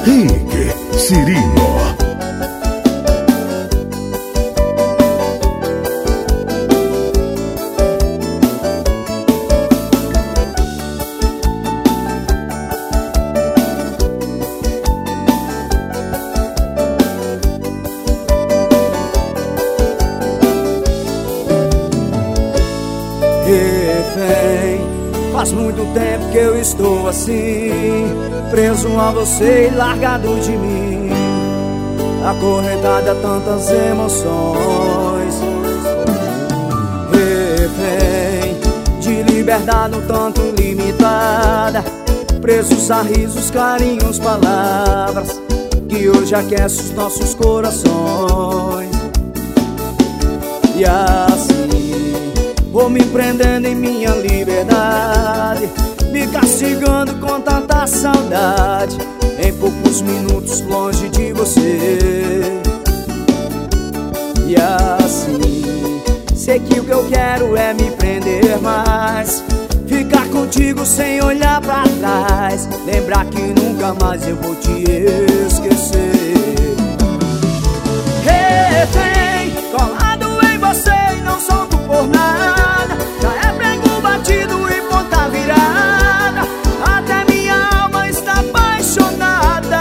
Rick Cirino. Refém, faz muito tempo que eu estou assim, preso a você e largado de mim, acorrentado a tantas emoções. Refém de liberdade um tanto limitada, presos a risos, carinhos, palavras que hoje aquecem os nossos corações. E assim vou me prendendo em minha liberdade, me castigando com tanta saudade, em poucos minutos longe de você. E assim, sei que o que eu quero é me prender mais, ficar contigo sem olhar pra trás, lembrar que nunca mais eu vou te esquecer. Refém, colado em você e não solto por nada, já é prego batido e ponta virada, até minha alma está apaixonada.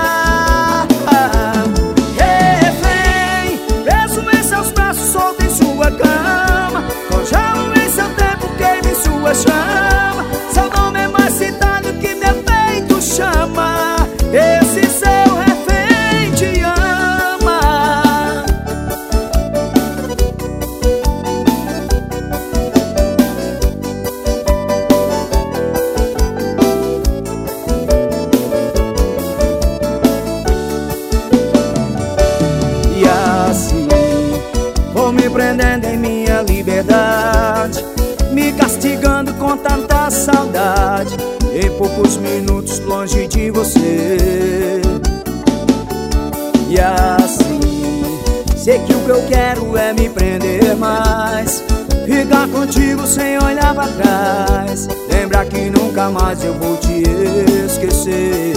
Refém, preso em seus braços, solto em sua cama, congelo em seu tempo, queimo em sua chama, seu nome é mais citado que meu peito chama, esse seu refém te ama. E assim vou me prendendo em minha liberdade, me castigando com tanta saudade, em poucos minutos longe de você. E assim, sei que o que eu quero é me prender mais, ficar contigo sem olhar pra trás, lembrar que nunca mais eu vou te esquecer.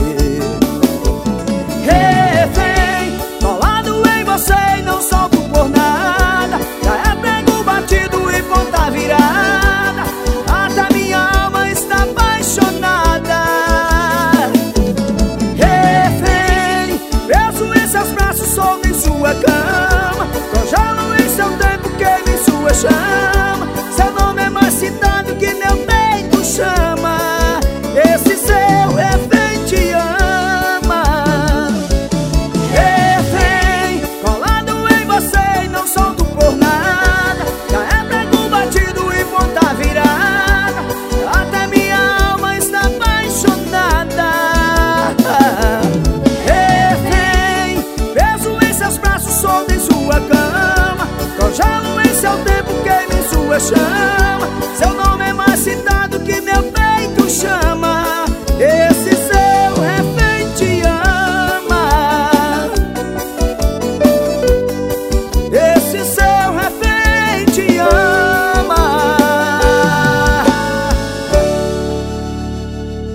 Refém, colado em você e não solto por nada, já é prego batido e ponta virada, até minha alma está apaixonada. Refém, preso em seus braços, solto em sua cama, congelo em seu tempo, queimo em sua chama, seu nome é mais citado que meu peito chama, esse seu refém te ama. Refém, colado em você e não solto por nada, já é prego batido e ponta virada, até minha alma está apaixonada. Refém, preso em seus braços, solto em sua cama, congelo em seu tempo, queimo em sua chama,